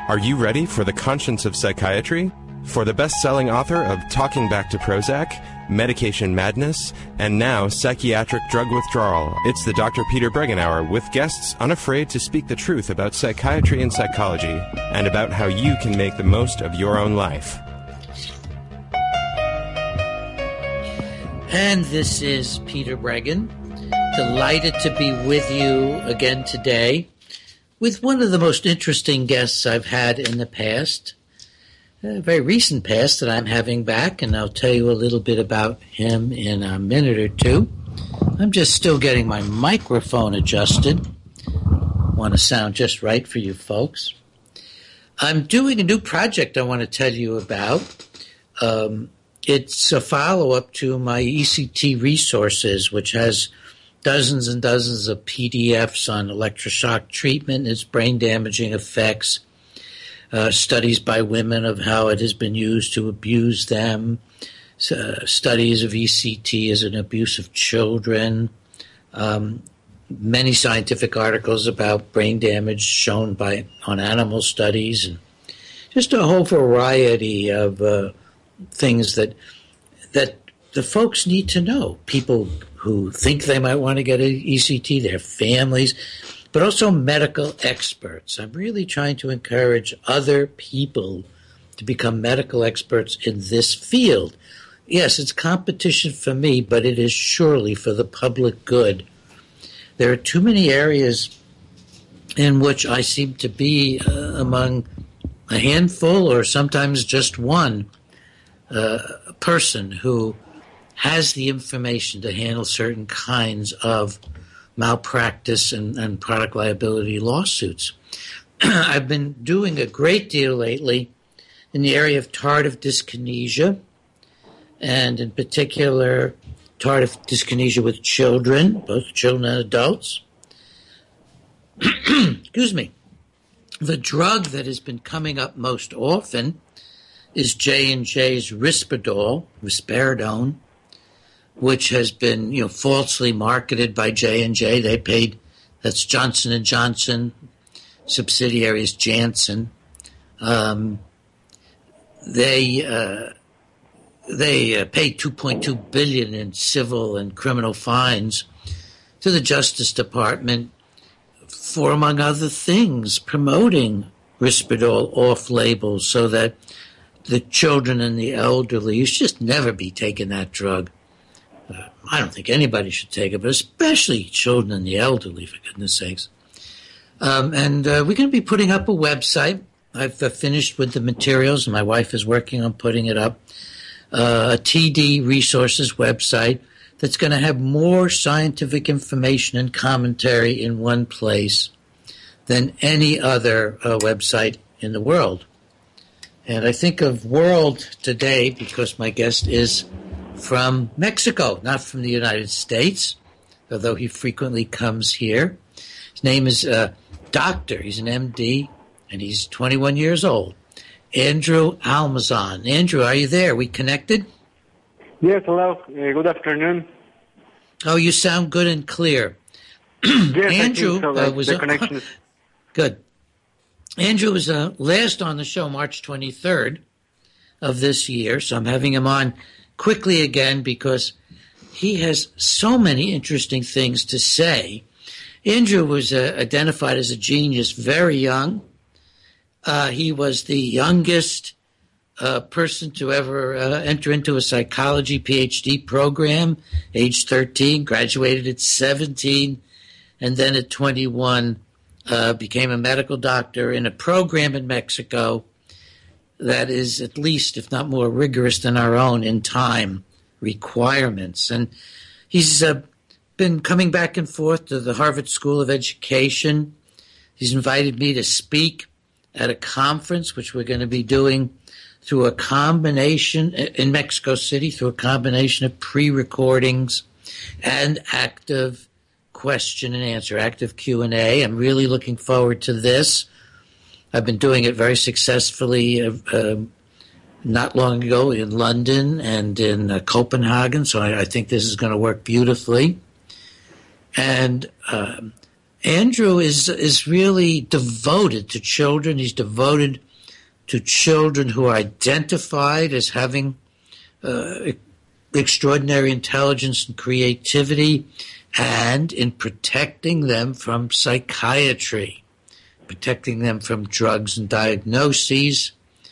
Are you ready for the conscience of psychiatry? For the best-selling author of Talking Back to Prozac, Medication Madness, and now Psychiatric Drug Withdrawal, it's the Dr. Peter Breggin Hour with guests unafraid to speak the truth about psychiatry and psychology, and about how you can make the most of your own life. And this is Peter Breggin, delighted to be with you again today with one of the most interesting guests I've had in the past, a very recent past that I'm having back, and I'll tell you a little bit about him in a minute or two. I'm just still getting my microphone adjusted. Want to sound just right for you folks. I'm doing a new project I want to tell you about. It's a follow-up to my ECT resources, which has dozens and dozens of PDFs on electroshock treatment, its brain-damaging effects, studies by women of how it has been used to abuse them, studies of ECT as an abuse of children, many scientific articles about brain damage shown on animal studies, and just a whole variety of things that the folks need to know. People who think they might want to get an ECT, their families, but also medical experts. I'm really trying to encourage other people to become medical experts in this field. Yes, it's competition for me, but it is surely for the public good. There are too many areas in which I seem to be among a handful or sometimes just one person who has the information to handle certain kinds of malpractice and product liability lawsuits. I've been doing a great deal lately in the area of tardive dyskinesia, and in particular tardive dyskinesia with children, both children and adults. Excuse me. The drug that has been coming up most often is J&J's risperidone, which has been, falsely marketed by J&J. They paid, that's Johnson & Johnson, subsidiary is Janssen. They paid $2.2 billion in civil and criminal fines to the Justice Department for, among other things, promoting Risperdal off-label so that the children and the elderly, you should just never be taking that drug. I don't think anybody should take it, but especially children and the elderly, for goodness sakes. And we're going to be putting up a website. I've finished with the materials, and my wife is working on putting it up. A TD Resources website that's going to have more scientific information and commentary in one place than any other website in the world. And I think of world today because my guest is from Mexico, not from the United States, although he frequently comes here. His name is Doctor. He's an MD, and he's 21 years old. Andrew Almazan. Andrew, are you there? We connected? Yes, hello. Good afternoon. Oh, you sound good and clear. Yes, Andrew so, was the connection. Good. Andrew was last on the show March 23rd of this year, so I'm having him on quickly again because he has so many interesting things to say. Andrew was identified as a genius very young. He was the youngest person to ever enter into a psychology PhD program, age 13, graduated at 17, and then at 21 became a medical doctor in a program in Mexico that is at least, if not more, rigorous than our own in time requirements. And he's been coming back and forth to the Harvard School of Education. He's invited me to speak at a conference, which we're going to be doing through a combination in Mexico City, through a combination of pre-recordings and active question and answer, active Q&A. I'm really looking forward to this. I've been doing it very successfully not long ago in London and in Copenhagen, so I think this is going to work beautifully. And Andrew is really devoted to children. He's devoted to children who are identified as having extraordinary intelligence and creativity, and in protecting them from psychiatry, protecting them from drugs and diagnoses.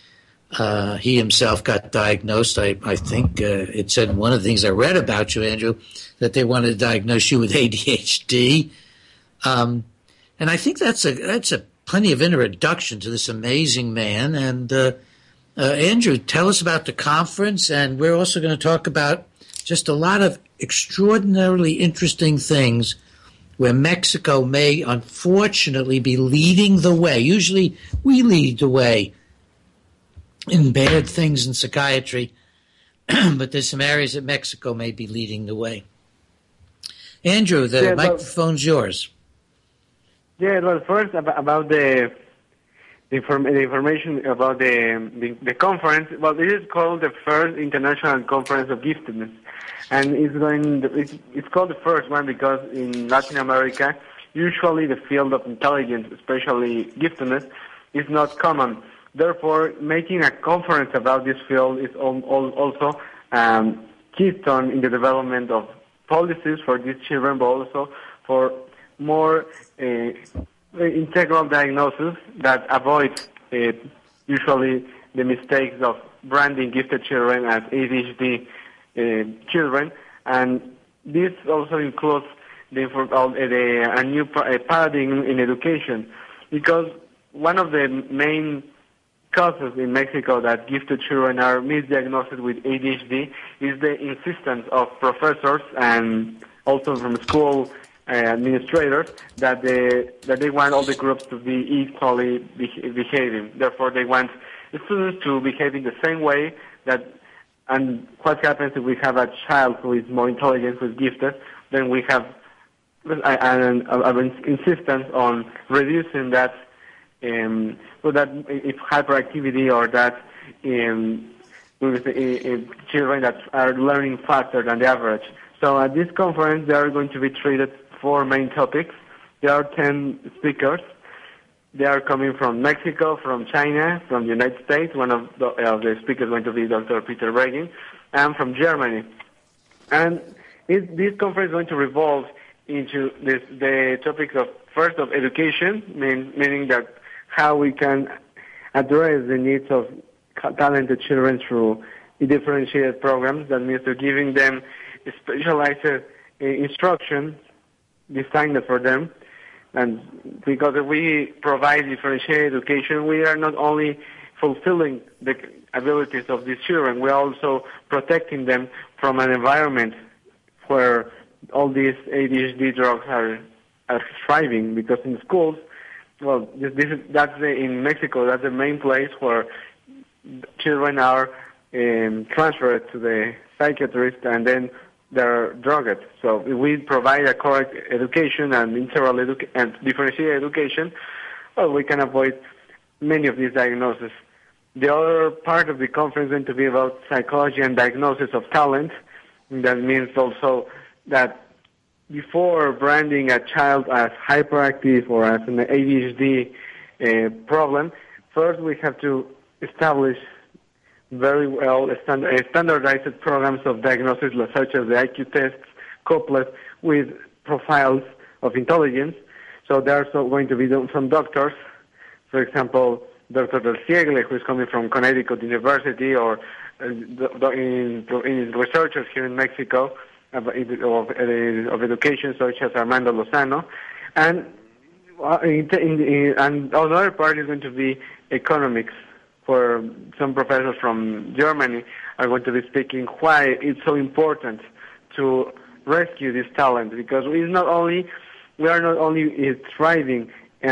He himself got diagnosed. I think it said one of the things I read about you, Andrew, that they wanted to diagnose you with ADHD. And I think that's a plenty of introduction to this amazing man. And Andrew, tell us about the conference, and we're also going to talk about just a lot of extraordinarily interesting things where Mexico may unfortunately be leading the way. Usually we lead the way in bad things in psychiatry, but there's some areas that Mexico may be leading the way. Andrew, the microphone's yours. Yeah, well, first about the information about the conference. Well, this is called the first International Conference of Giftedness, and it's called the first one because in Latin America, usually the field of intelligence, especially giftedness, is not common. Therefore, making a conference about this field is also keystone in the development of policies for these children, but also for more integral diagnosis that avoids usually the mistakes of branding gifted children as ADHD children. And this also includes a new paradigm in education, because one of the main causes in Mexico that gifted children are misdiagnosed with ADHD is the insistence of professors and also from school administrators that they want all the groups to be equally behaving. Therefore, they want students to behave in the same way and what happens if we have a child who is more intelligent, who is gifted, then we have an insistence on reducing that so that if hyperactivity or that children that are learning faster than the average. So at this conference, there are going to be treated 4 main topics. There are 10 speakers. They are coming from Mexico, from China, from the United States. One of the speakers is going to be Dr. Peter Breggin, and from Germany. And this conference is going to revolve into the topics of, first, of education, meaning that how we can address the needs of talented children through differentiated programs. That means to giving them specialized instruction designed for them. And because if we provide differentiated education, we are not only fulfilling the abilities of these children, we are also protecting them from an environment where all these ADHD drugs are thriving. Because in schools, well, in Mexico, that's the main place where children are transferred to the psychiatrist and then they're drugged. So if we provide a correct education and integral and differentiated education, well, we can avoid many of these diagnoses. The other part of the conference is going to be about psychology and diagnosis of talent. And that means also that before branding a child as hyperactive or as an ADHD problem, first we have to establish very well standardized programs of diagnosis such as the IQ tests, coupled with profiles of intelligence. So there are going to be some doctors, for example, Dr. Del Siegle, who is coming from Connecticut University, or in researchers here in Mexico of education, such as Armando Lozano. And another part is going to be economics, where some professors from Germany are going to be speaking why it's so important to rescue this talent, because we are not only thriving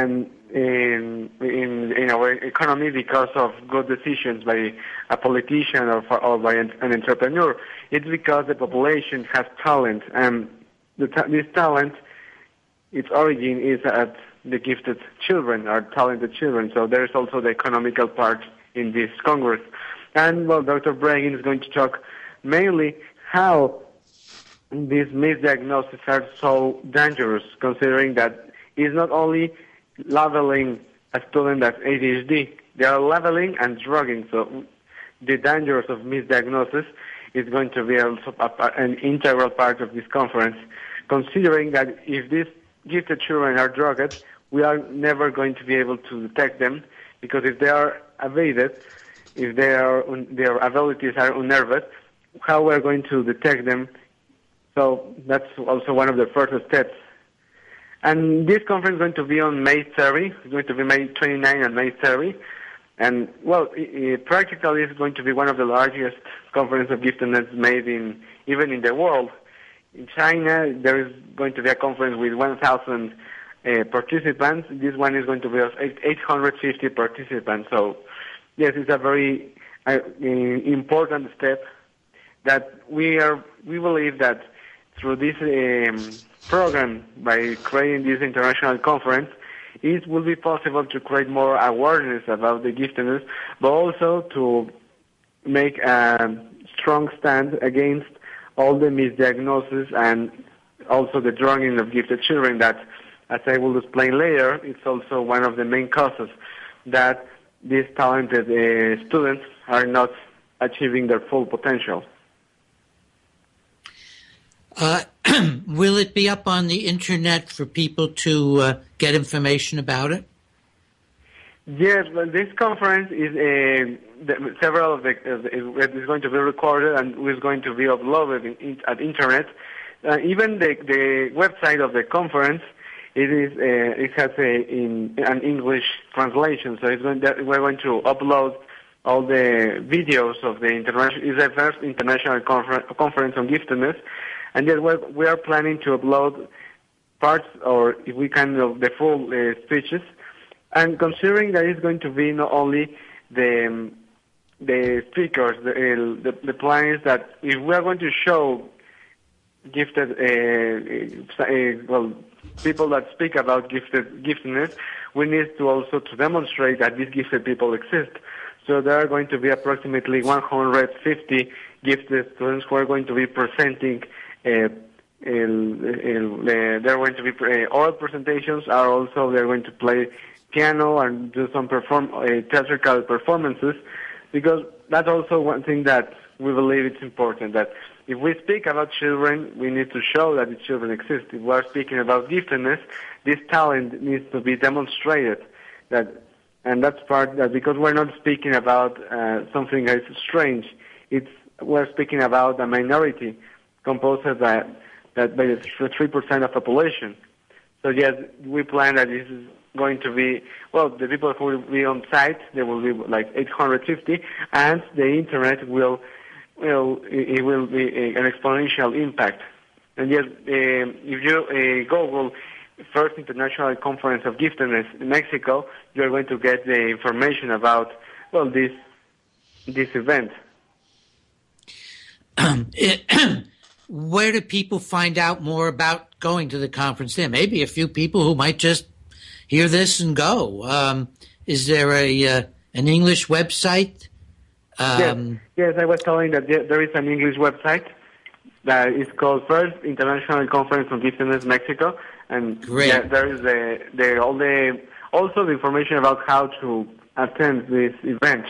in our economy because of good decisions by a politician or by an entrepreneur. It's because the population has talent, and this talent, its origin is at the gifted children, or talented children. So there's also the economical part in this Congress. And, well, Dr. Breggin is going to talk mainly how these misdiagnoses are so dangerous, considering that is not only labeling a student as ADHD, they are labeling and drugging. So the dangers of misdiagnosis is going to be also an integral part of this conference, considering that if these gifted children are drugged, we are never going to be able to detect them, because if they are evaded, if their abilities are unnerved, how we're going to detect them? So that's also one of the first steps. And this conference is going to be on May 30. It's going to be May 29 and May 30. And, well, practically it's going to be one of the largest conferences of giftedness made even in the world. In China, there is going to be a conference with 1,000 participants. This one is going to be of 850 participants. So, yes, it's a very important step that we believe that through this program, by creating this international conference, it will be possible to create more awareness about the giftedness, but also to make a strong stand against all the misdiagnosis and also the drugging of gifted children that, as I will explain later, it's also one of the main causes that these talented students are not achieving their full potential. Will it be up on the internet for people to get information about it? Yes, well, this conference is several of it is going to be recorded and is going to be uploaded at internet. Even the website of the conference, it has an English translation. So we're going to upload all the videos of the international. It's the first international conference on giftedness. And then we are planning to upload parts, or if we can, of the full speeches. And considering that it's going to be not only the speakers, the plan is that if we are going to show gifted, people that speak about giftedness, we need to also to demonstrate that these gifted people exist. So there are going to be approximately 150 gifted students who are going to be presenting. There are going to be oral presentations. They're going to play piano and do some theatrical performances, because that's also one thing that we believe it's important, that if we speak about children, we need to show that the children exist. If we are speaking about giftedness, this talent needs to be demonstrated. And that's part that, because we're not speaking about something that is strange. We're speaking about a minority composed by the 3% of population. So yes, we plan that this is going to be, the people who will be on site, there will be like 850, and the internet will be an exponential impact. And yes, if you Google First International Conference of Giftedness in Mexico, you are going to get the information about, this event. Where do people find out more about going to the conference? There may be a few people who might just hear this and go. Is there an English website? Yes, I was telling that there is an English website that is called First International Conference on Giftedness Mexico, and there is also the information about how to attend this event.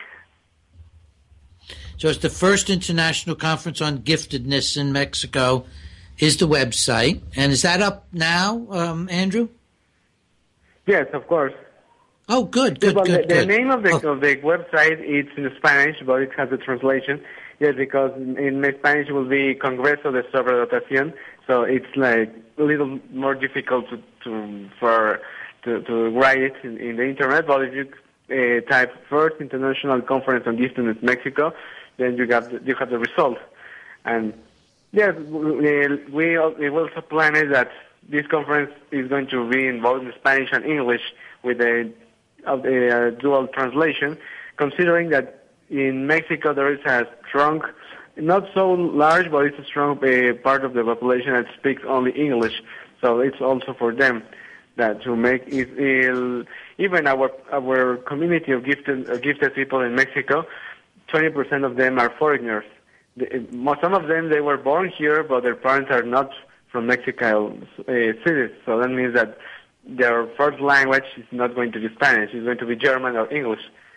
So it's the First International Conference on Giftedness in Mexico is the website. And is that up now, Andrew? Yes, of course. Oh, good. The name of the website is in Spanish, but it has a translation. Yes, because in Spanish it will be Congreso de Sobredotación, so it's like a little more difficult to write it in the internet. But if you type First International Conference on Giftedness Mexico, then you have the result. And yes, we also planned that this conference is going to be in both Spanish and English with a dual translation, considering that in Mexico there is a strong, not so large, but it's a strong part of the population that speaks only English. So it's also for them that to make it, even our community of gifted people in Mexico, 20% of them are foreigners. Some of them, they were born here, but their parents are not from Mexico cities. So that means that their first language is not going to be Spanish. It's going to be German or English.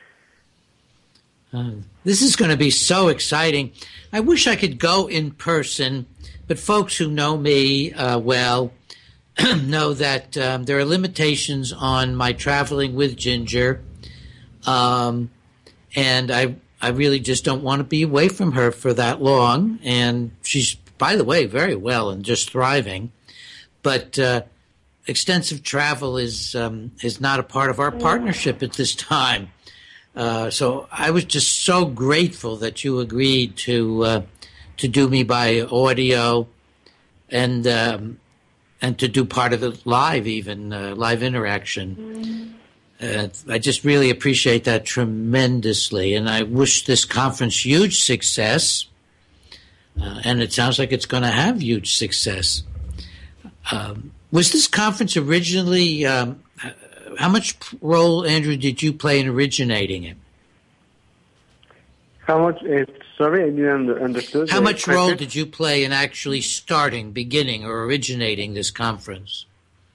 This is going to be so exciting. I wish I could go in person, but folks who know me well know that there are limitations on my traveling with Ginger, and I really just don't want to be away from her for that long. And she's, by the way, very well and just thriving. But extensive travel is not a part of our partnership at this time. So I was just so grateful that you agreed to do me by audio and to do part of it live, even live interaction. I just really appreciate that tremendously, and I wish this conference huge success. And it sounds like it's going to have huge success. Was this conference originally? How much role, Andrew, did you play in originating it? How much? Sorry, I didn't understand. How much role did you play in actually beginning, or originating this conference?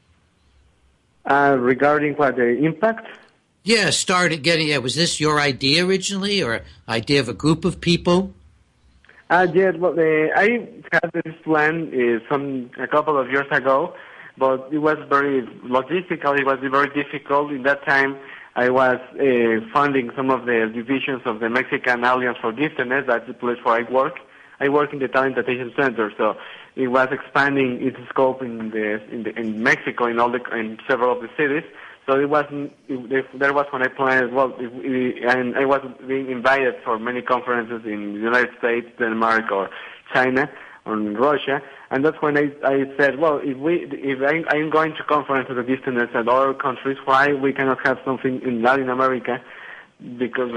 Regarding what, the impact? Yeah, was this your idea originally, or idea of a group of people? Yes, well, I had this plan a couple of years ago, but it was very logistical. It was very difficult. In that time, I was funding some of the divisions of the Mexican Alliance for Giftedness. That's the place where I work. I work in the Talent Attention Center, so it was expanding its scope in Mexico, in several of the cities. So there was when I planned as well, and I was being invited for many conferences in the United States, Denmark, or China, or Russia, and that's when I said, well, if I'm going to conferences of giftedness at other countries, why we cannot have something in Latin America? Because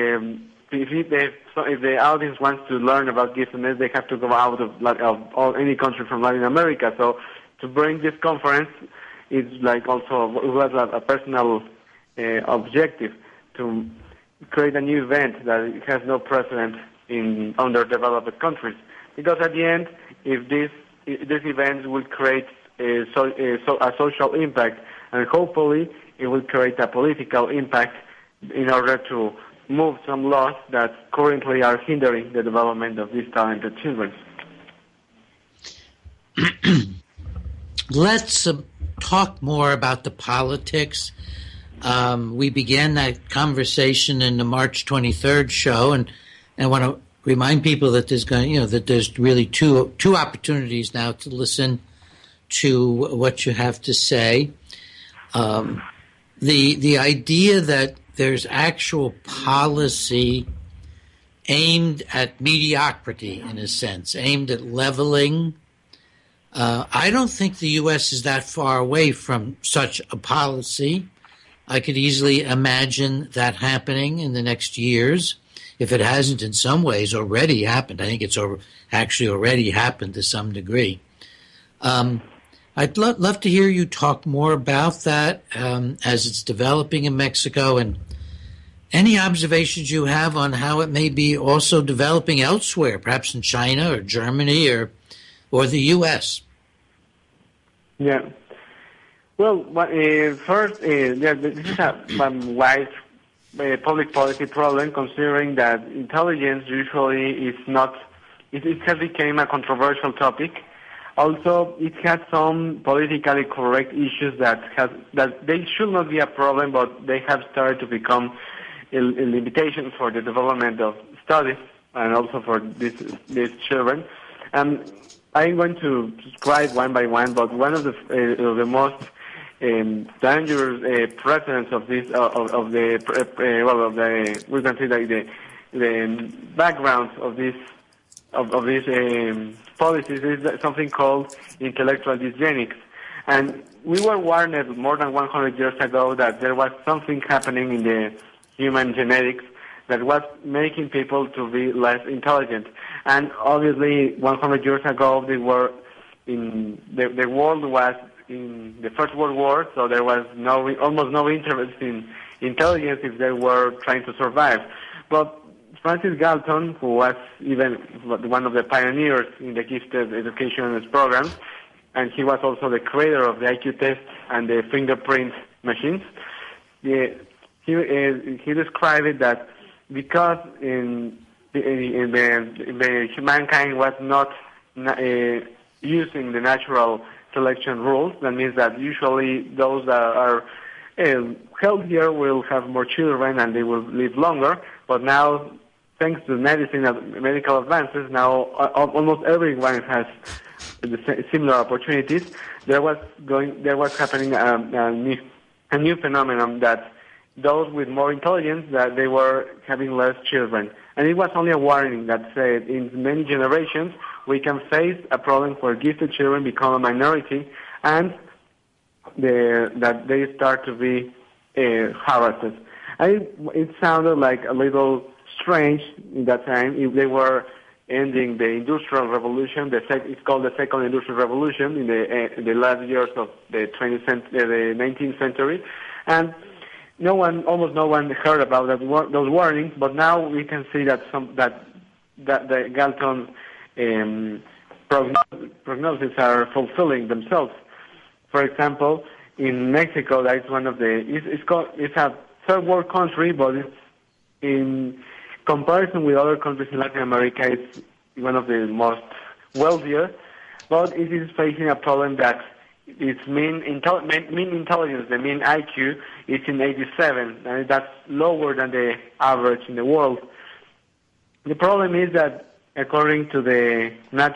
if the audience wants to learn about giftedness, they have to go out of any country from Latin America. So to bring this conference, it was a personal objective to create a new event that has no precedent in underdeveloped countries. Because at the end, if this event will create a social impact, and hopefully it will create a political impact in order to move some laws that currently are hindering the development of these talented children. Let's talk more about the politics. We began that conversation in the March 23rd show, and I want to remind people that there's really two opportunities now to listen to what you have to say. The idea that there's actual policy aimed at mediocrity, in a sense, aimed at leveling. I don't think the U.S. is that far away from such a policy. I could easily imagine that happening in the next years, if it hasn't in some ways already happened. I think it's actually already happened to some degree. I'd love to hear you talk more about that as it's developing in Mexico, and any observations you have on how it may be also developing elsewhere, perhaps in China or Germany or the U.S. Yeah. Well, first, this is a wide public policy problem, considering that intelligence usually is not. It has become a controversial topic. Also, it has some politically correct issues that they should not be a problem, but they have started to become a limitation for the development of studies and also for these children. I'm going to describe one by one, but one of the most dangerous precedents of this we can say the background of these policies is something called intellectual dysgenics. And we were warned more than 100 years ago that there was something happening in the human genetics that was making people to be less intelligent. And obviously, 100 years ago, the world was in the First World War, so there was almost no interest in intelligence if they were trying to survive. But Francis Galton, who was even one of the pioneers in the gifted education programs, and he was also the creator of the IQ test and the fingerprint machines. He described it that because the humankind was not using the natural selection rules, that means that usually those that are healthier will have more children and they will live longer. But now, thanks to medicine and medical advances, now almost everyone has similar opportunities. There was happening a new phenomenon that those with more intelligence, that they were having less children. And it was only a warning that said in many generations we can face a problem where gifted children become a minority and that they start to be harassed. And it sounded like a little strange in that time if they were ending the Industrial Revolution. It's called the Second Industrial Revolution in the last years of the 19th century. And almost no one heard about those warnings, but now we can see that the Galton prognosis are fulfilling themselves. For example, in Mexico, that is one of it's a third world country, but it's in comparison with other countries in Latin America, it's one of the most wealthier, but it is facing a problem that its mean intelligence, the mean IQ, is in 87, and that's lower than the average in the world. The problem is that according to the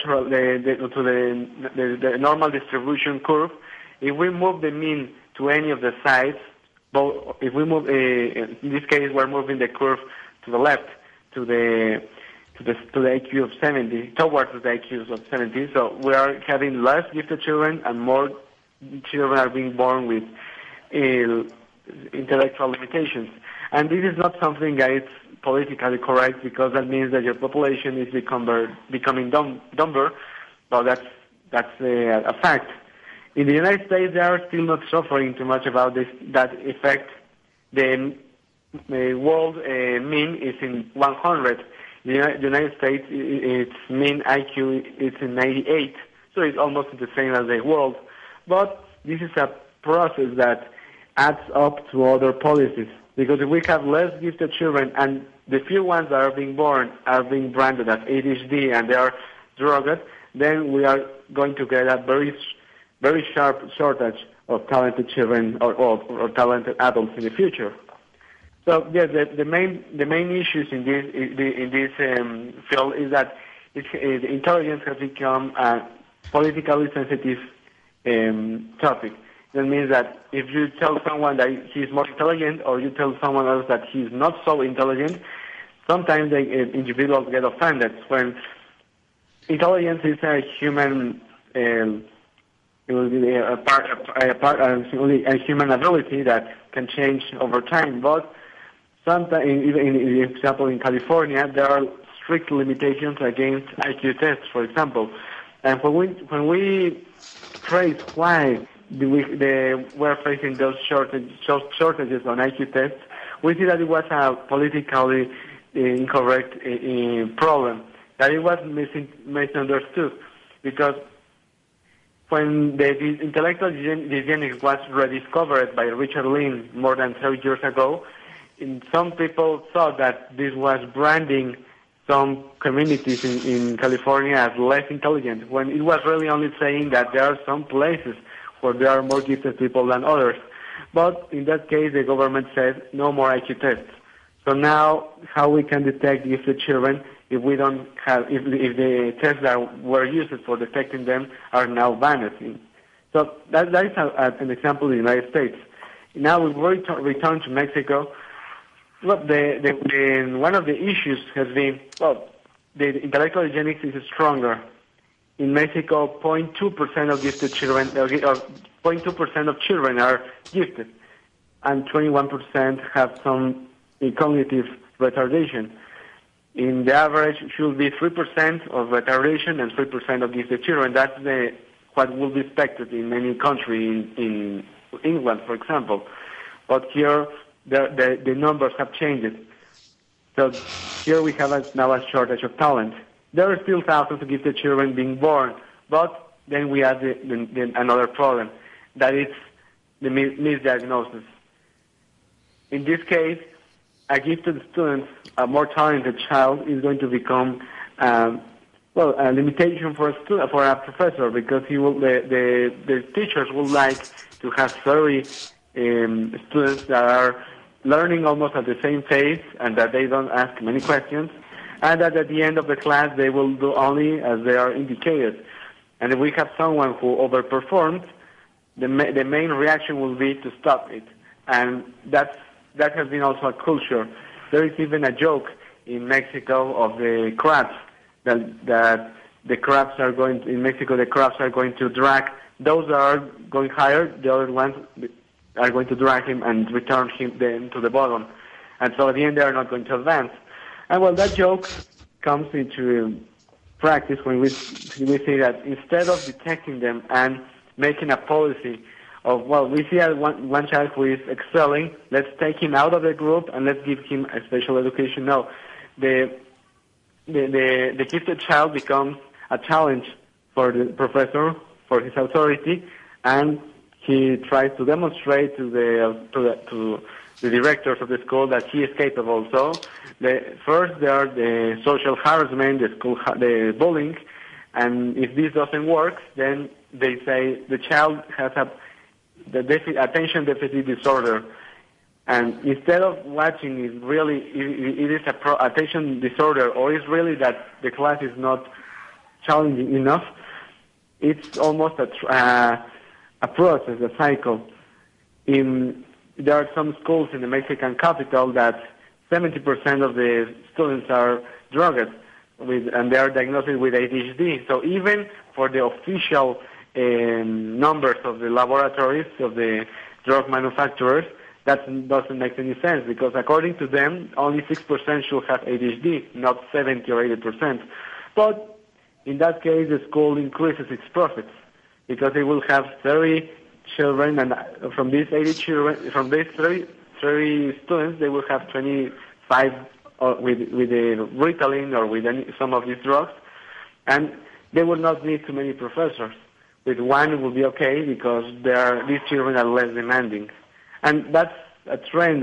normal distribution curve, if we move the mean to any of the sides, but if we move, in this case, we're moving the curve to the left, to the IQ of 70, towards the IQs of 70. So we are having less gifted children, and more children are being born with intellectual limitations. And this is not something that is politically correct, because that means that your population is becoming dumber. Well, that's a fact. In the United States, they are still not suffering too much about that effect. The world mean is in 100. The United States, its mean IQ is in 98, so it's almost the same as the world. But this is a process that adds up to other policies, because if we have less gifted children and the few ones that are being born are being branded as ADHD and they are drugged, then we are going to get a very sharp shortage of talented children or talented adults in the future. So yes, the main issues in this field is that intelligence has become a politically sensitive topic. That means that if you tell someone that he's more intelligent, or you tell someone else that he's not so intelligent, sometimes individuals get offended. When intelligence is a human, it will be a human ability that can change over time. But sometimes, even in example, in California, there are strict limitations against IQ tests, for example. And when we trace why we're facing those shortages on IQ tests, we see that it was a politically incorrect problem, that it was misunderstood, because when the intellectual eugenics was rediscovered by Richard Lynn more than 30 years ago, some people thought that this was branding some communities in California as less intelligent, when it was really only saying that there are some places where there are more gifted people than others. But in that case, the government said no more IQ tests. So now, how we can detect gifted children if we don't have, if the tests that were used for detecting them are now banned? So that is an example in the United States. Now we return to Mexico. Well, one of the issues has been, the intellectual eugenics is stronger. In Mexico, 0.2% of gifted children, or 0.2% of children are gifted, and 21% have some cognitive retardation. In the average, should be 3% of retardation and 3% of gifted children. That's what will be expected in many countries, in England, for example. But here, the numbers have changed. So here we have now a shortage of talent. There are still thousands of gifted children being born, but then we have another problem, that it's the misdiagnosis. In this case, a gifted student, a more talented child, is going to become a limitation for a student, for a professor, because the teachers would like to have 30 students that are learning almost at the same pace and that they don't ask many questions, and that at the end of the class they will do only as they are indicated. And if we have someone who overperforms, the main reaction will be to stop it. And that has been also a culture. There is even a joke in Mexico of the crabs, that the crabs are going to, in Mexico, the crabs are going to drag those that are going higher, the other ones are going to drag him and return him then to the bottom. And so at the end they are not going to advance. And well, that joke comes into practice when we see that instead of detecting them and making a policy of, well, we see one child who is excelling, let's take him out of the group and let's give him a special education. No, the gifted child becomes a challenge for the professor, for his authority, and he tries to demonstrate to the directors of the school that he is capable. So first there are the social harassment, the bullying, and if this doesn't work, then they say the child has attention deficit disorder. And instead of watching it is attention disorder, or is really that the class is not challenging enough, it's almost a process, a cycle. There are some schools in the Mexican capital that 70% of the students are drugged and they are diagnosed with ADHD. So even for the official numbers of the laboratories, of the drug manufacturers, that doesn't make any sense, because according to them, only 6% should have ADHD, not 70 or 80%. But in that case, the school increases its profits, because they will have 30 children, and from these 30 students, they will have 25 with the Ritalin or with some of these drugs, and they will not need too many professors. With one, it will be okay, because these children are less demanding. And that's a trend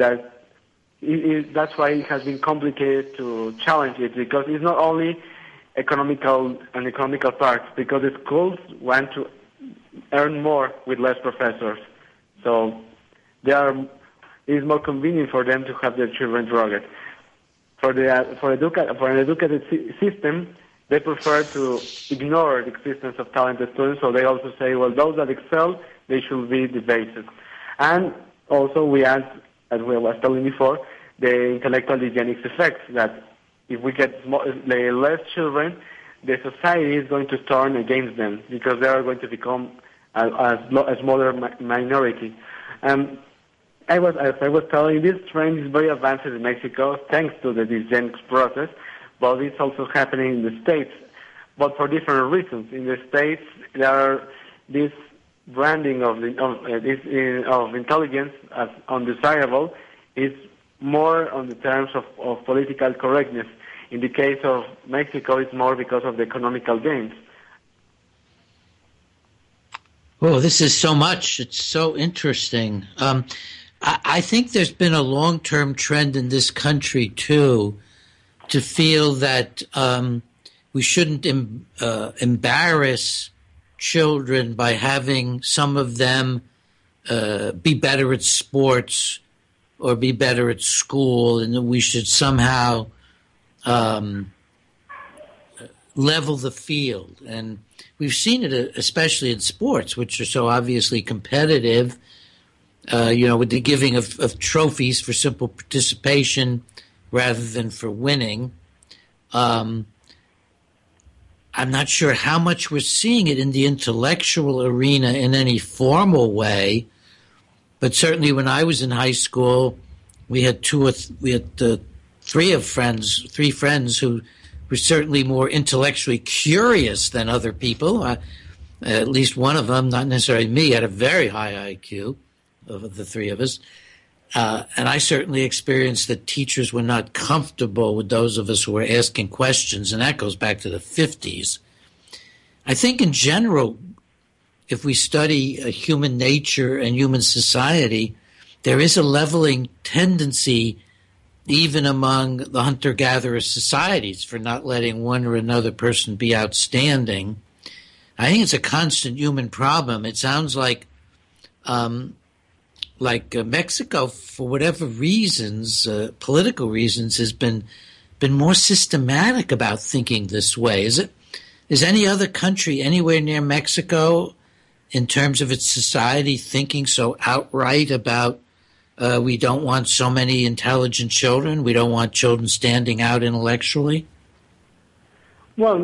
that's why it has been complicated to challenge it, because it's not only economical part, because the schools want to earn more with less professors. So it is more convenient for them to have their children drugged. For an educated system, they prefer to ignore the existence of talented students, so they also say, well, those that excel, they should be the basis. And also we add, as we were telling before, the intellectual eugenics effect, that if we get less children, the society is going to turn against them, because they are going to become a smaller minority. As I was telling you, this trend is very advanced in Mexico, thanks to the eugenics process, but it's also happening in the States, but for different reasons. In the States, there are this branding of intelligence as undesirable is more on the terms of political correctness. In the case of Mexico, it's more because of the economical gains. Oh, this is so much. It's so interesting. I think there's been a long-term trend in this country, too, to feel that we shouldn't embarrass children by having some of them be better at sports or be better at school, and that we should somehow level the field. And we've seen it especially in sports, which are so obviously competitive, with the giving of trophies for simple participation rather than for winning. I'm not sure how much we're seeing it in the intellectual arena in any formal way, but certainly when I was in high school, we had three friends who were certainly more intellectually curious than other people. At least one of them, not necessarily me, had a very high IQ of the three of us. And I certainly experienced that teachers were not comfortable with those of us who were asking questions, and that goes back to the 50s. I think in general, if we study human nature and human society, there is a leveling tendency even among the hunter-gatherer societies for not letting one or another person be outstanding. I think it's a constant human problem. It sounds like Mexico, for whatever reasons, political reasons, has been more systematic about thinking this way. Is any other country anywhere near Mexico, in terms of its society, thinking so outright about we don't want so many intelligent children, we don't want children standing out intellectually? Well,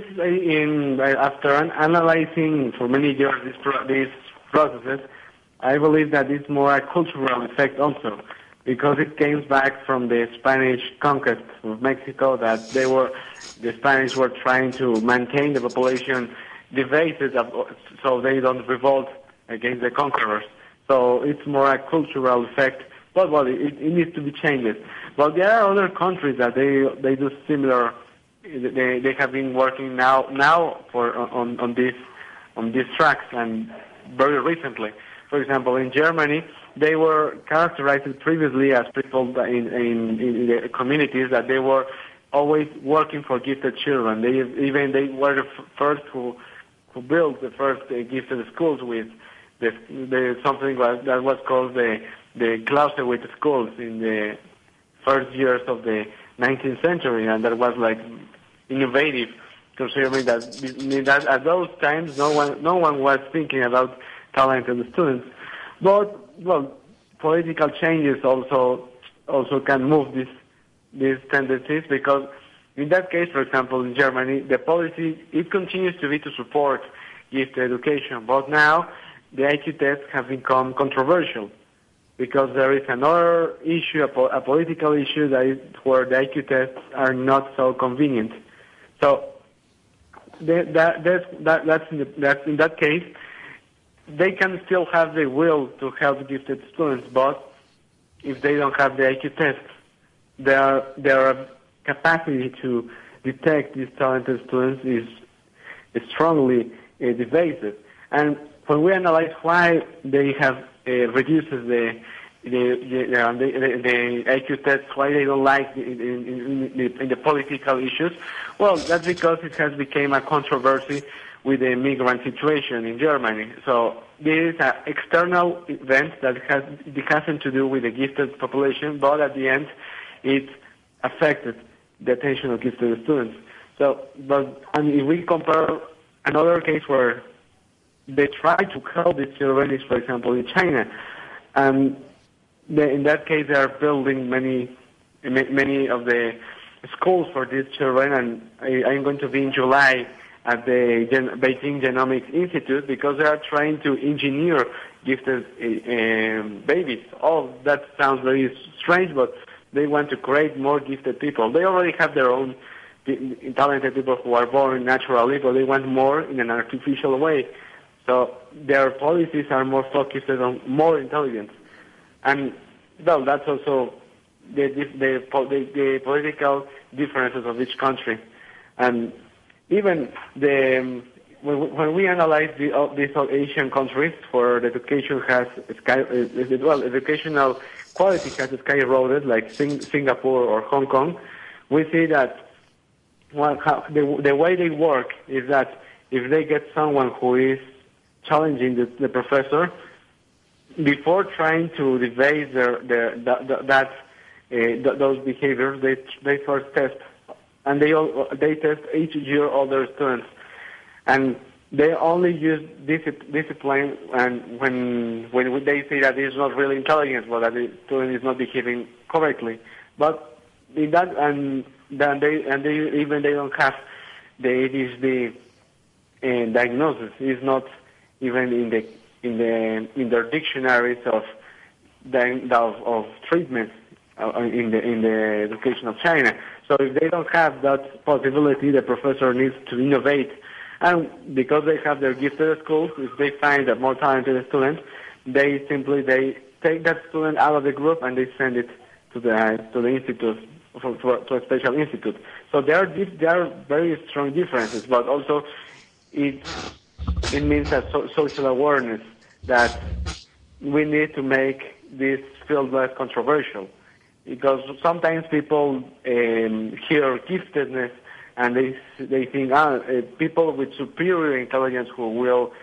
after analyzing for many years these processes, I believe that it's more a cultural effect also, because it came back from the Spanish conquest of Mexico, that the Spanish were trying to maintain the population divided so they don't revolt against the conquerors. So it's more a cultural effect, but it needs to be changed. But there are other countries that they do similar. They have been working now on these tracks, and very recently. For example, in Germany, they were characterized previously as people in the communities that they were always working for gifted children. They were the first who built the first gifted schools with something that was called the Clausewitz schools in the first years of the 19th century, and that was like innovative, considering that at those times no one was thinking about talented students. But political changes also can move these tendencies, because in that case, for example, in Germany, the policy, it continues to be to support gifted education, but now the IQ tests have become controversial, because there is another issue, a political issue, where the IQ tests are not so convenient. So that's in that case, they can still have the will to help gifted students, but if they don't have the IQ tests, their capacity to detect these talented students is strongly divisive. And when we analyze why they have reduced the IQ tests, why they don't like in the political issues, well, that's because it has become a controversy with the migrant situation in Germany. So this is an external event that hasn't to do with the gifted population, but at the end, it affected the attention of gifted students. So, if we compare another case where they try to help these children is, for example, in China, and in that case, they are building many of the schools for these children, and I'm going to be in July at the Beijing Genomics Institute, because they are trying to engineer gifted babies. Oh, that sounds very strange, but they want to create more gifted people. They already have their own talented people who are born naturally, but they want more in an artificial way. So their policies are more focused on more intelligence. And, well, that's also the political differences of each country. And even when we analyze these Asian countries where the education has educational quality has skyrocketed, like Singapore or Hong Kong, we see that the way they work is that if they get someone who is challenging the professor, before trying to devise those behaviors, they first test, and they test each year all their students, and they only use discipline and when they say that it's not really intelligence, but that the student is not behaving correctly. But in that, and they don't have the ADHD diagnosis. It's not even in their dictionaries of treatment in the education of China. So if they don't have that possibility, the professor needs to innovate. And because they have their gifted schools, if they find a more talented student, they take that student out of the group and they send it to the institute, to a special institute. So there are very strong differences, but also it means a social awareness that we need to make this field less controversial. Because sometimes people hear giftedness and they think, people with superior intelligence who will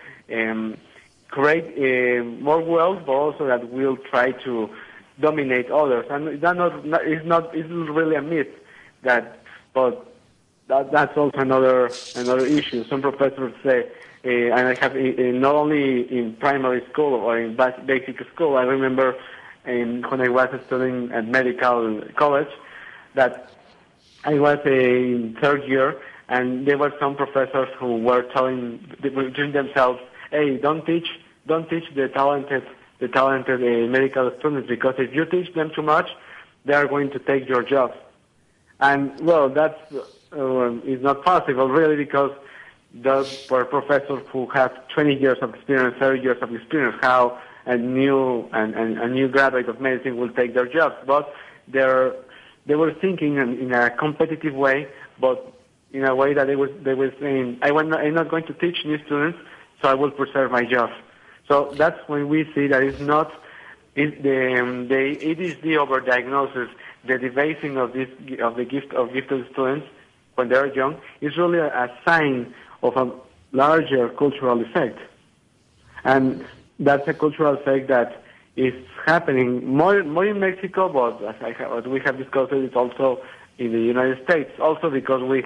create more wealth, but also that will try to dominate others. And it's really a myth but that's also another issue. Some professors say, and I have not only in primary school or in basic school. I remember when I was studying at medical college that I was in third year, and there were some professors who were telling themselves, "Hey, don't teach the talented medical students, because if you teach them too much, they are going to take your jobs." And well, that's is not possible really, because those were professors who have 20 years of experience, 30 years of experience. How a new graduate of medicine will take their jobs? But they were thinking in a competitive way, but in a way that they were saying, I'm not going to teach new students, so I will preserve my job. So that's when we see that it is the overdiagnosis, the debasing of the gifted students when they are young is really a sign of a larger cultural effect. And that's a cultural effect that is happening more in Mexico, but as we have discussed, it's also in the United States. Also because really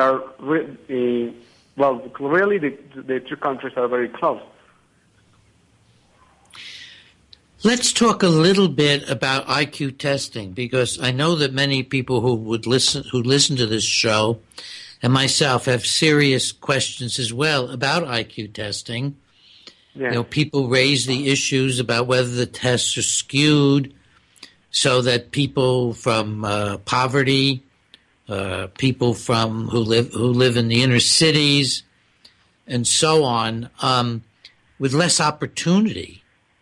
the two countries are very close. Let's talk a little bit about IQ testing, because I know that many people who listen to this show and myself have serious questions as well about IQ testing. Yeah. People raise the issues about whether the tests are skewed so that people from poverty, people who live in the inner cities, and so on, with less opportunity,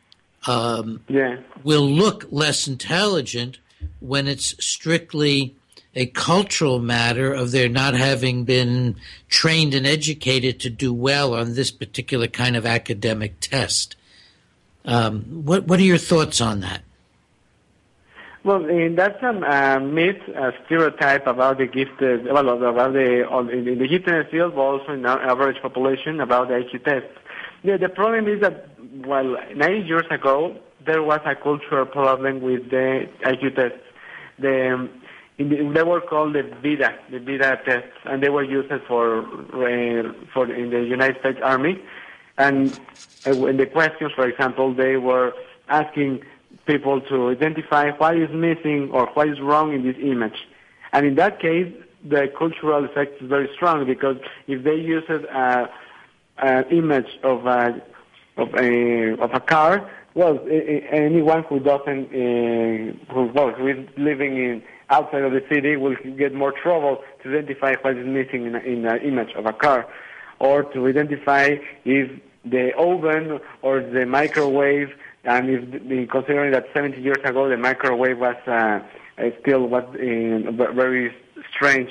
will look less intelligent when it's strictly a cultural matter of their not having been trained and educated to do well on this particular kind of academic test. What are your thoughts on that? Well, that's a myth, a stereotype about the gifted, in the gifted field, but also in our average population about the IQ test. The problem is that, 9 years ago, there was a cultural problem with the IQ tests. They were called the VIDA tests, and they were used for in the United States Army. And in the questions, for example, they were asking people to identify what is missing or what is wrong in this image. And in that case, the cultural effect is very strong, because if they use an image of a car, anyone who doesn't who is living outside of the city will get more trouble to identify what is missing in an image of a car, or to identify if the oven or the microwave, and if considering that 70 years ago the microwave was still very strange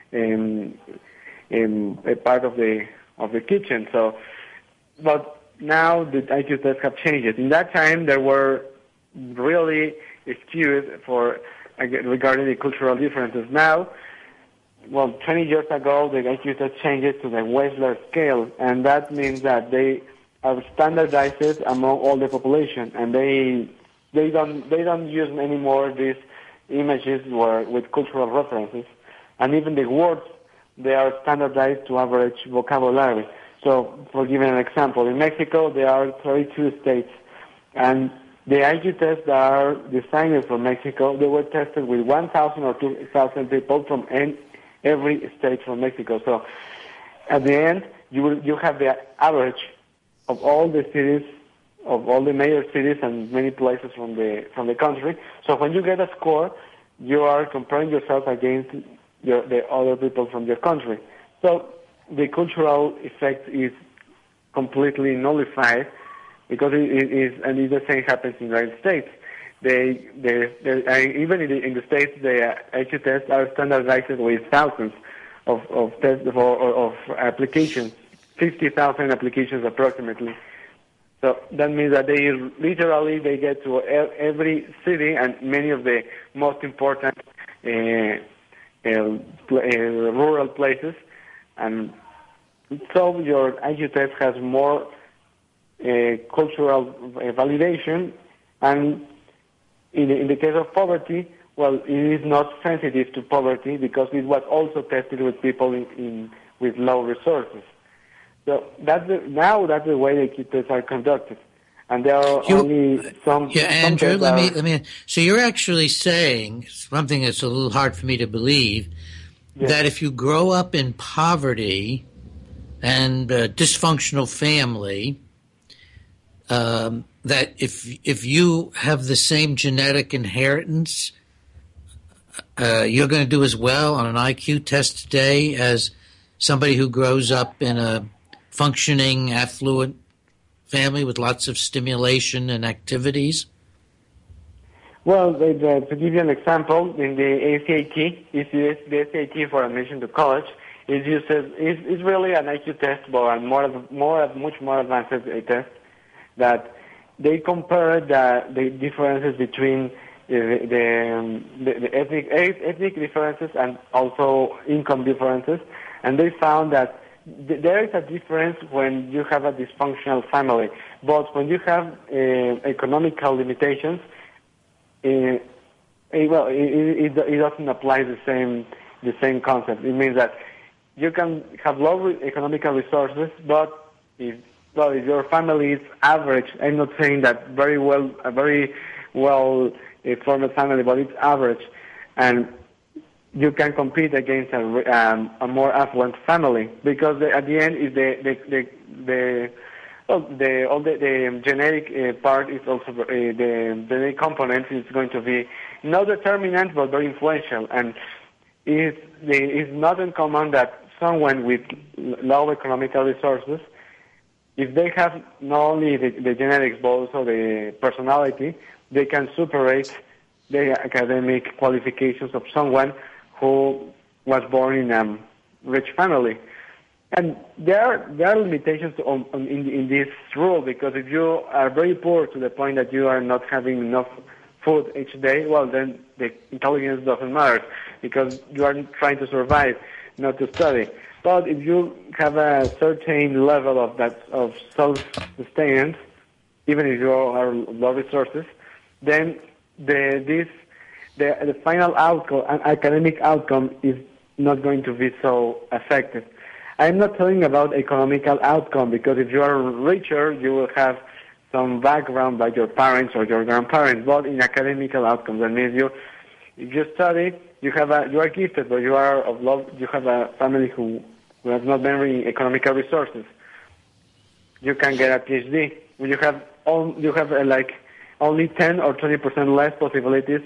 a part of the kitchen. So, but now the IQ tests have changed. In that time, there were really skewed regarding the cultural differences. Now, 20 years ago, the IQ test changed to the Wechsler scale, and that means that they are standardized among all the population, and they don't use anymore these images with cultural references, and even the words, they are standardized to average vocabulary. So, for giving an example, in Mexico there are 32 states, and the IQ tests that are designed for Mexico, they were tested with 1,000 or 2,000 people from every state from Mexico. So, at the end, you have the average of all the cities, of all the major cities and many places from the country. So, when you get a score, you are comparing yourself against the other people from your country. So, the cultural effect is completely nullified, because it is, and the same happens in the United States. Even in the States, the IQ tests are standardized with thousands of tests of applications 50,000 applications approximately. So that means that they get to every city and many of the most important rural places, and so your IQ test has more cultural validation. And in the case of poverty, well, it is not sensitive to poverty because it was also tested with people with low resources. So that's the way the IQ tests are conducted. And there are only some. Yeah, Andrew, let me. So you're actually saying something that's a little hard for me to believe, that if you grow up in poverty and a dysfunctional family, that if you have the same genetic inheritance, you're going to do as well on an IQ test today as somebody who grows up in a functioning, affluent family with lots of stimulation and activities? Well, to give you an example, in the ACT, the SAT for admission to college, it's really an IQ test, but a much more advanced test that they compare the differences between the ethnic differences and also income differences, and they found that there is a difference when you have a dysfunctional family, but when you have economical limitations, it doesn't apply the same concept. It means that you can have low economical resources, but if your family is average, I'm not saying that a very well formed family, but it's average, and you can compete against a more affluent family, because at the end is the genetic part is also the genetic component is going to be not determinant but very influential, and it's not uncommon that someone with low economical resources, if they have not only the genetics but also the personality, they can superate the academic qualifications of someone who was born in a rich family. And there are limitations in this rule, because if you are very poor to the point that you are not having enough food each day, well, then the intelligence doesn't matter, because you are trying to survive, not to study. But if you have a certain level of self-sustenance, even if you are low resources, then the final outcome, an academic outcome, is not going to be so effective. I'm not talking about economical outcome, because if you are richer, you will have some background by your parents or your grandparents. But in academical outcomes, that means if you study, you are gifted, but you have a family who has not very economical resources. You can get a PhD. You have only 10 or 20% less possibilities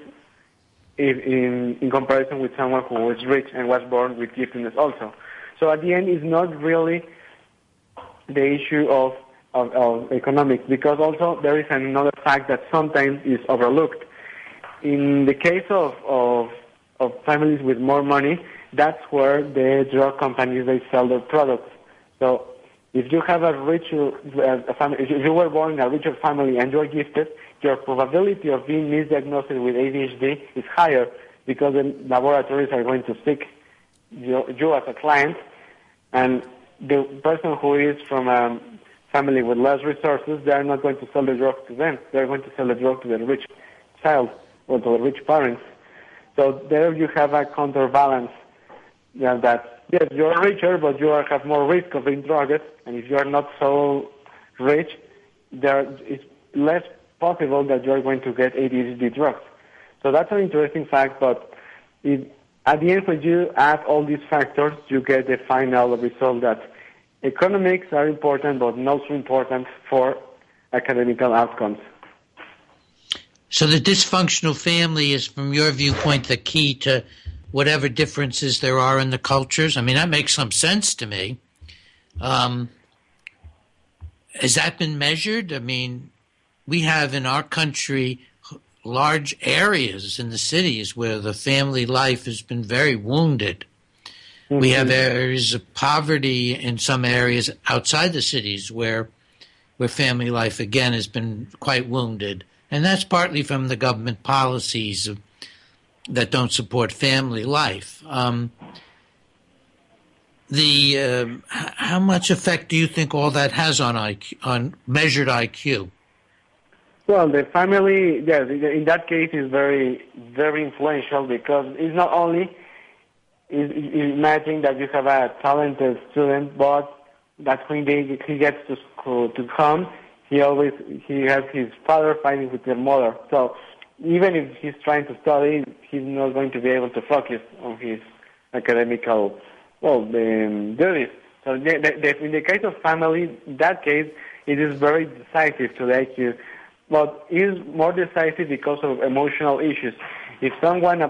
in comparison with someone who is rich and was born with giftedness also. So at the end, it's not really the issue of economics, because also there is another fact that sometimes is overlooked. In the case of families with more money, that's where the drug companies, they sell their products. So if you have a richer family, if you were born in a richer family and you're gifted, your probability of being misdiagnosed with ADHD is higher, because the laboratories are going to seek you as a client, and the person who is from a family with less resources, they are not going to sell the drug to them. They are going to sell the drug to the rich child or to the rich parents. So there you have a counterbalance, that yes, you are richer, but you have more risk of being drugged, and if you are not so rich, it's less possible that you are going to get ADHD drugs. So that's an interesting fact, but at the end, when you add all these factors, you get the final result that economics are important, but not so important for academical outcomes. So the dysfunctional family is, from your viewpoint, the key to whatever differences there are in the cultures? I mean, that makes some sense to me. Has that been measured? I mean, we have in our country large areas in the cities where the family life has been very wounded. We have areas of poverty in some areas outside the cities where family life, again, has been quite wounded. And that's partly from the government policies that don't support family life. How much effect do you think all that has on IQ, on measured IQ? Well, the family, yes, in that case, is very, very influential because it's not only imagine that you have a talented student, but that when he gets to school to come, he has his father fighting with their mother. So even if he's trying to study, he's not going to be able to focus on his academical duties. So in the case of family, in that case, it is very decisive to the IQ. But it is more decisive because of emotional issues. If someone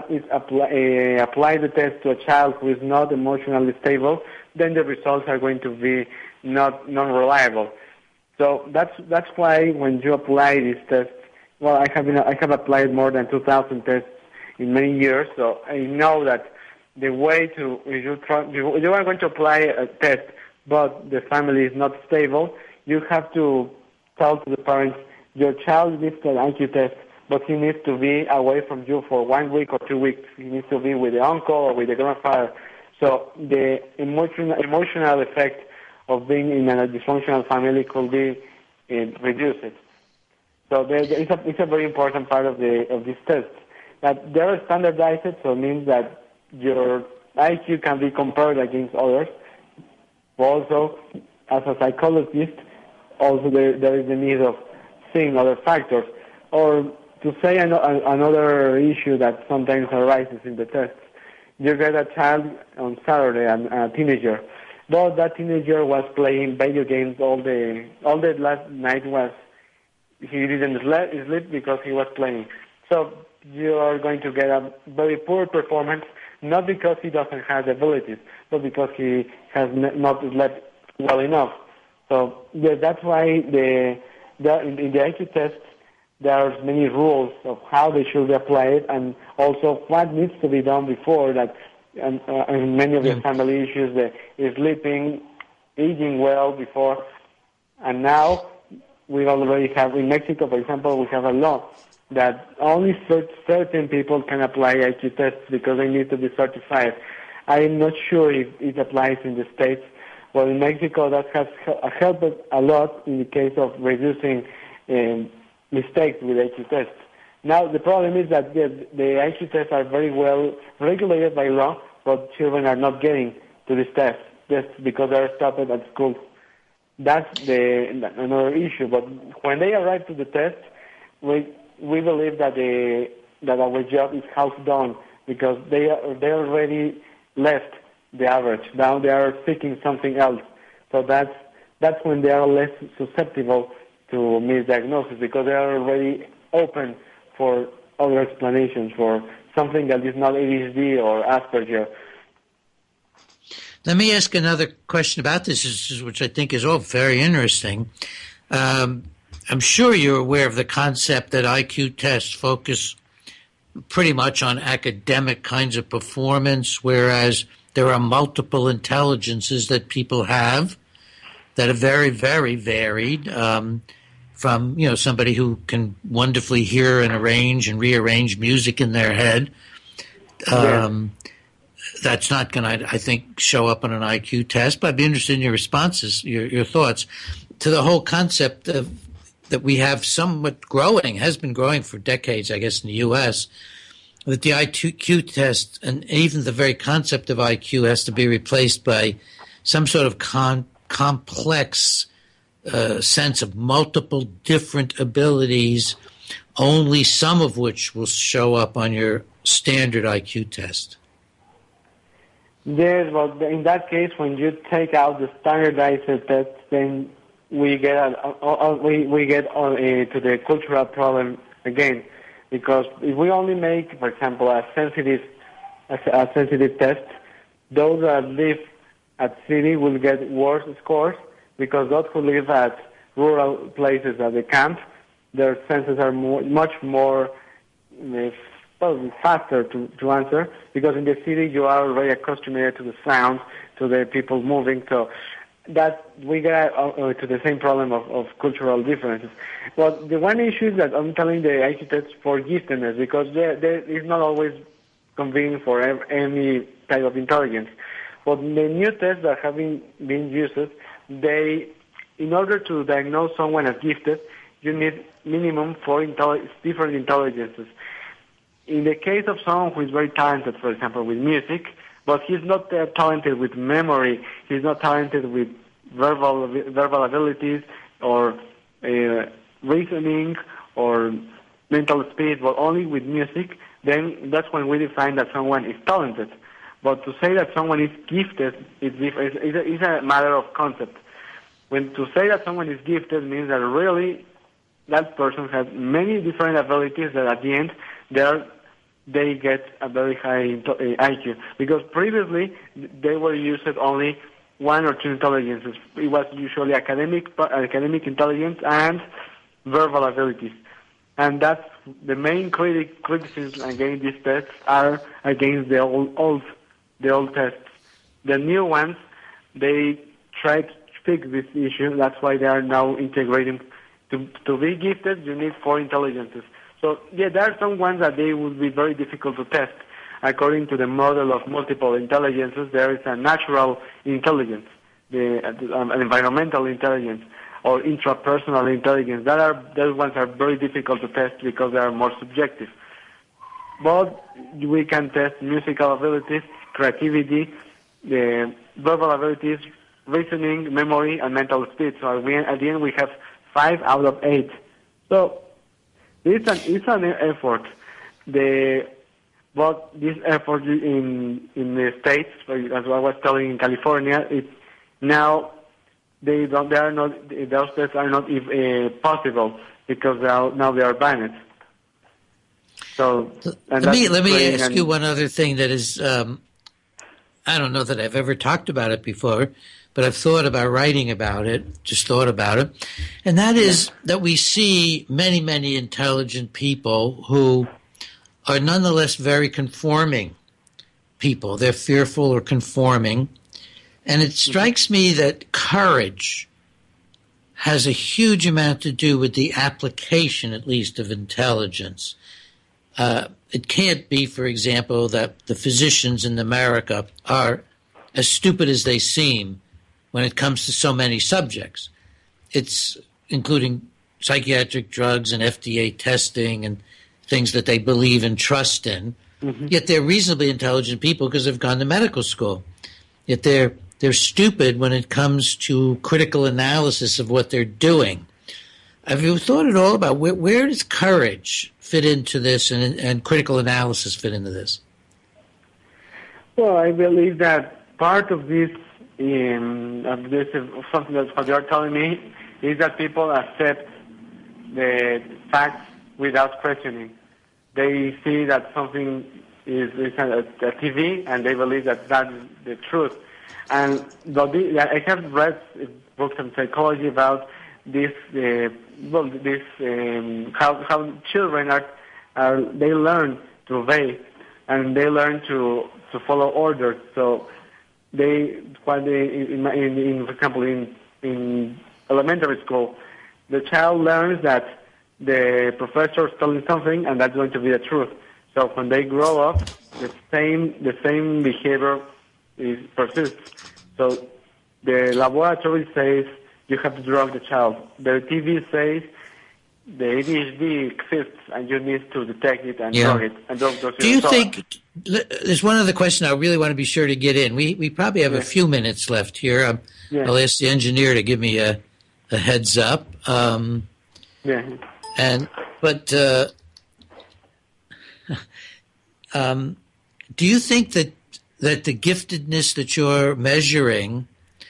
apply the test to a child who is not emotionally stable, then the results are going to be not reliable. So that's why when you apply these tests, well, I have applied more than 2,000 tests in many years, so I know that the way to if you are going to apply a test, but the family is not stable, you have to tell to the parents, your child needs an IQ test, but he needs to be away from you for 1 week or 2 weeks. He needs to be with the uncle or with the grandfather. So the emotional effect of being in a dysfunctional family could be reduced. So it's a very important part of this test. That they are standardized, so it means that your IQ can be compared against others. Also, as a psychologist, also there is the need of seeing other factors. Or to say another issue that sometimes arises in the tests, you get a child on Saturday, a teenager, but that teenager was playing video games all the last night he didn't sleep because he was playing. So you are going to get a very poor performance, not because he doesn't have the abilities, but because he has not slept well enough. So that's why in the IQ test, there are many rules of how they should be applied and also what needs to be done before that. And many of the family issues, the sleeping, eating well before. And now we already have, in Mexico, for example, we have a law that only certain people can apply IQ tests because they need to be certified. I'm not sure if it applies in the States. Well, in Mexico, that has helped a lot in the case of reducing mistakes with IQ tests. Now, the problem is that the IQ tests are very well regulated by law, but children are not getting to this test just because they're stopped at school. That's another issue. But when they arrive to the test, we believe that our job is half done because they already left the average. Now they are seeking something else. So that's when they are less susceptible to misdiagnosis because they are already open for other explanations for something that is not ADHD or Asperger. Let me ask another question about this, which I think is all very interesting. I'm sure you're aware of the concept that IQ tests focus pretty much on academic kinds of performance, whereas there are multiple intelligences that people have that are very, very varied. From somebody who can wonderfully hear and arrange and rearrange music in their head. That's not going to, I think, show up on an IQ test. But I'd be interested in your responses, your thoughts to the whole concept that we have somewhat growing, has been growing for decades, I guess, in the U.S., that the IQ test and even the very concept of IQ has to be replaced by some sort of complex sense of multiple different abilities, only some of which will show up on your standard IQ test. Yes, but in that case, when you take out the standardized test, then we get to the cultural problem again, because if we only make, for example, a sensitive test, those that live at city will get worse scores. Because those who live at rural places at the camp, their senses are much more well, faster to answer, because in the city you are already accustomed to the sounds, to the people moving, so that we get to the same problem of cultural differences. But the one issue is that I'm telling the IQ test for giftedness, because there is not always convenient for any type of intelligence. But the new tests that have been used, in order to diagnose someone as gifted, you need minimum 4 different intelligences. In the case of someone who is very talented, for example, with music, but he's not talented with memory, he's not talented with verbal abilities or reasoning or mental speed, but only with music, then that's when we define that someone is talented. But to say that someone is gifted is a matter of concept. When to say that someone is gifted means that really that person has many different abilities that at the end they get a very high IQ. Because previously they were used only 1 or 2 intelligences. It was usually academic intelligence and verbal abilities. And that's the main criticism against these tests are against the old tests. The new ones, they try to fix this issue. That's why they are now integrating. To be gifted, you need 4 intelligences. So, yeah, there are some ones that they would be very difficult to test. According to the model of multiple intelligences, there is a natural intelligence, an environmental intelligence, or intrapersonal intelligence. Those ones are very difficult to test because they are more subjective. But we can test musical abilities, creativity, verbal abilities, reasoning, memory, and mental speed. So at the end we have 5 out of 8. So it's an effort. But this effort in the States, as I was telling in California, those tests are not possible because now they are banned. So let me ask you one other thing that is I don't know that I've ever talked about it before, but I've thought about writing about it, and that is that we see many, many intelligent people who are nonetheless very conforming people. They're fearful or conforming. And it strikes me that courage has a huge amount to do with the application, at least, of intelligence. It can't be, for example, that the physicians in America are as stupid as they seem when it comes to so many subjects. It's including psychiatric drugs and FDA testing and things that they believe and trust in. Mm-hmm. Yet they're reasonably intelligent people because they've gone to medical school. Yet they're stupid when it comes to critical analysis of what they're doing. Have you thought at all about where does courage fit into this and critical analysis fit into this? Well, I believe that part of this, something that what you're telling me, is that people accept the facts without questioning. They see that something is a TV, and they believe that that's the truth. And I have read books on psychology about this. How children they learn to obey, and they learn to follow orders. So for example, in elementary school, the child learns that the professor is telling something, and that's going to be the truth. So when they grow up, the same behavior persists. So the laboratory says you have to drug the child. The TV says the ADHD exists, and you need to detect it and drug it. And do you think? There's one other question I really want to be sure to get in. We probably have a few minutes left here. I'll ask the engineer to give me a heads up. Do you think that the giftedness that you're measuring,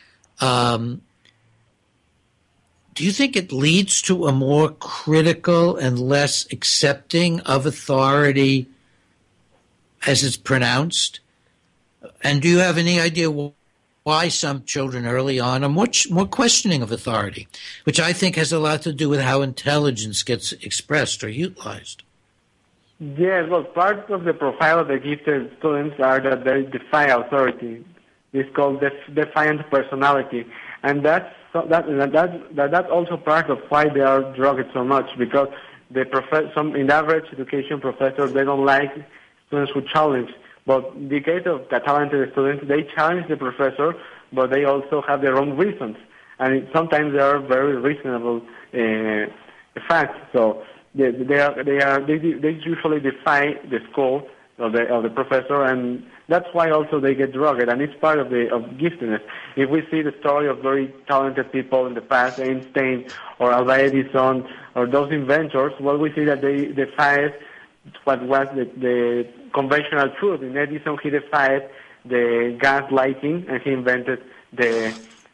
do you think it leads to a more critical and less accepting of authority as it's pronounced? And do you have any idea why some children early on are much more questioning of authority, which I think has a lot to do with how intelligence gets expressed or utilized? Yes, well, part of the profile of the gifted students are that they defy authority. It's called defiant personality, and that's also part of why they are drugged so much, because in the average education professors, they don't like students who challenge. But in the case of the talented students, they challenge the professor, but they also have their own reasons, and sometimes they are very reasonable facts. So they usually defy the school of the professor, and that's why also they get drugged, and it's part of giftedness. If we see the story of very talented people in the past, Einstein or Alva Edison or those inventors, well, we see that they defied what was the conventional truth. In Edison, he defied the gas lighting, and he invented the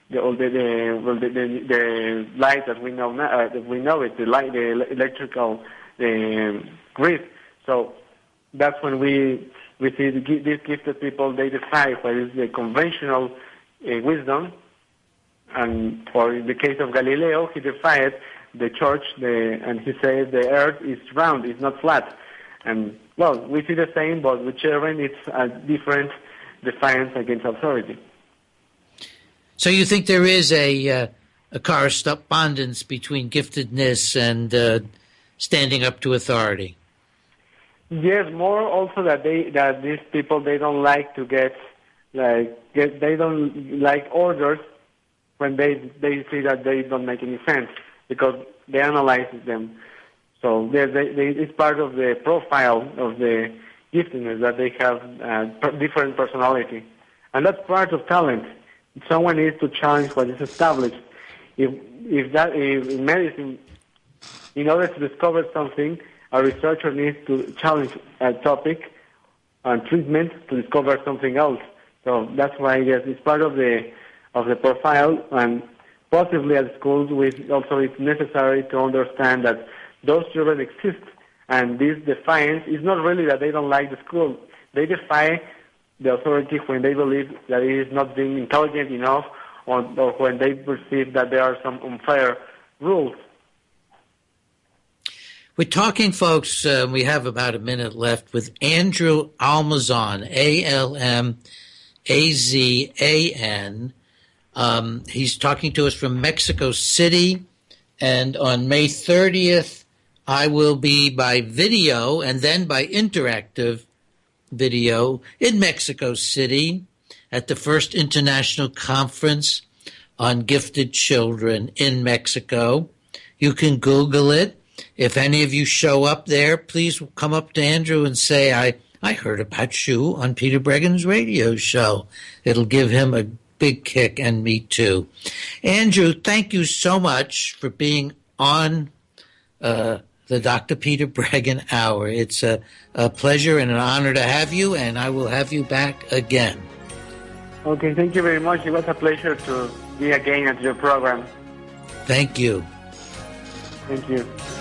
light that we know now, the electrical grid. So that's when we see these gifted people, they defy what is the conventional wisdom. And for in the case of Galileo, he defied the church, and he said the earth is round, it's not flat. And, well, we see the same, but with children, it's a different defiance against authority. So you think there is a correspondence between giftedness and standing up to authority? Yes, more also that these people, they don't like to they don't like orders when they see that they don't make any sense, because they analyze them. So it's part of the profile of the giftedness that they have different personality, and that's part of talent. Someone needs to challenge what is established. If in medicine, in order to discover something, a researcher needs to challenge a topic and treatment to discover something else. So that's why, yes, it's part of the profile, and possibly at schools, it's necessary to understand that those children exist, and this defiance is not really that they don't like the school. They defy the authority when they believe that it is not being intelligent enough, or when they perceive that there are some unfair rules. We're talking, folks, we have about a minute left, with Andrew Almazan, Almazan. He's talking to us from Mexico City, and on May 30th, I will be by video and then by interactive video in Mexico City at the first international conference on gifted children in Mexico. You can Google it. If any of you show up there, please come up to Andrew and say, I heard about you on Peter Bregan's radio show. It'll give him a big kick, and me too. Andrew, thank you so much for being on the Dr. Peter Bregan Hour. It's a pleasure and an honor to have you, and I will have you back again. Okay, thank you very much. It was a pleasure to be again at your program. Thank you. Thank you.